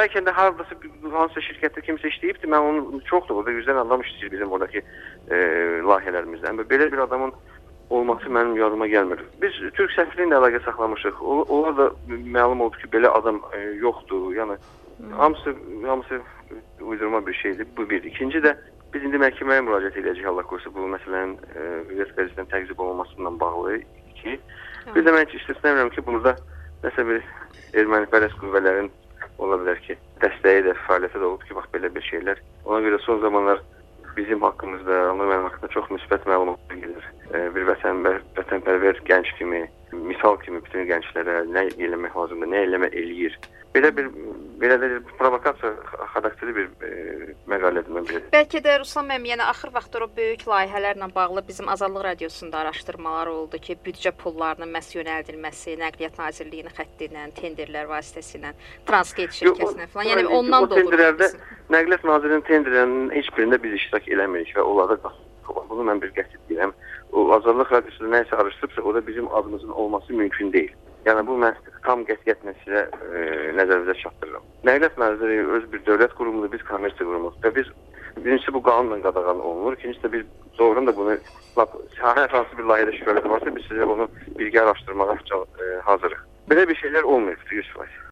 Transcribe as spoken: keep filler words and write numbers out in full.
bəlkə də hardasa hansısa şirkətdə kimsə işləyibdi, mən onu çoxdur, orada yüzdən adam işləyir bizim oradakı e, layihələrimizdən. Belə bir adamın olması mənim yadıma gəlmir. Biz Türk səfirliyi ilə əlaqə saxlamışıq. Onlar da məlum oldu ki, belə adam e, yoxdur. Yəni hamısı hamısı uydurma bir şeydir. Bu bir. İkinci də biz indi məhkəməyə müraciət edəcəyik Allah qorusun bu məsələnin Hürriyet qəzetinin təqzib olunmasından bağlı ki, bir də mən istisnəmirəm ki, burada nəsə bir ermənipərəst qüvvələrin ola bilər ki, dəstəyi də, fəaliyyəti də olub ki, bax belə bir şeylər. Ona görə son zamanlar bizim haqqımızda, onlar mənim haqqında çox müsbət məlumatlar gedir. Bir vətənpərvər, vətənpərvər gənc kimi, misal kimi bütün gənclərə nə eləmək lazımdır, nə eləmək eləyir. Belə bir, belə də provokasiya xarakterli bir e, məqalədir mən belə. Bəlkə də Ruslan müəllim, yəni axır vaxtlar o böyük layihələrlə bağlı bizim Azadlıq Radiosunda araşdırmalar oldu ki, büdcə pullarının məhz yönəldilməsi, Nəqliyyat Nazirliyinin xətti ilə, tenderlər vasitəsilə, Transgate şirkətinə falan, yəni ondan da olur. Nəqliyyat Nazirliyinin tenderlərinin heç birində biz iştirak eləmirik və onlarda qasıb. Bunu mən bir qəsd edirəm. O Azadlıq Radiosunda nə isə araşdırıbsa, orada bizim adımızın olması mümkün deyil. Yəni bu mən tam qətiyyətlə sizə e, nəzərinizə çatdırıram. Nəqliyyat Nazirliyi öz bir dövlət qurumudur, biz kommersiya qurumuq və biz birincisi bu qanunla qadağan olunur, ikincisi də biz doğrudan da bunu hər hansı bir layihədə şübhələr varsa biz sizə bunu bilgi araşdırmağa e, hazırıq. Belə bir şeylər olmayıb yüz faiz.